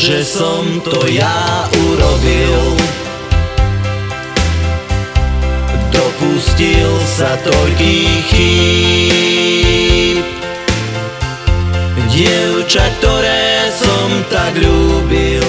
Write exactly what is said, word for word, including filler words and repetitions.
že som to ja urobil. Dopustil sa toľkých chýb, dievča, ktoré som tak ľúbil.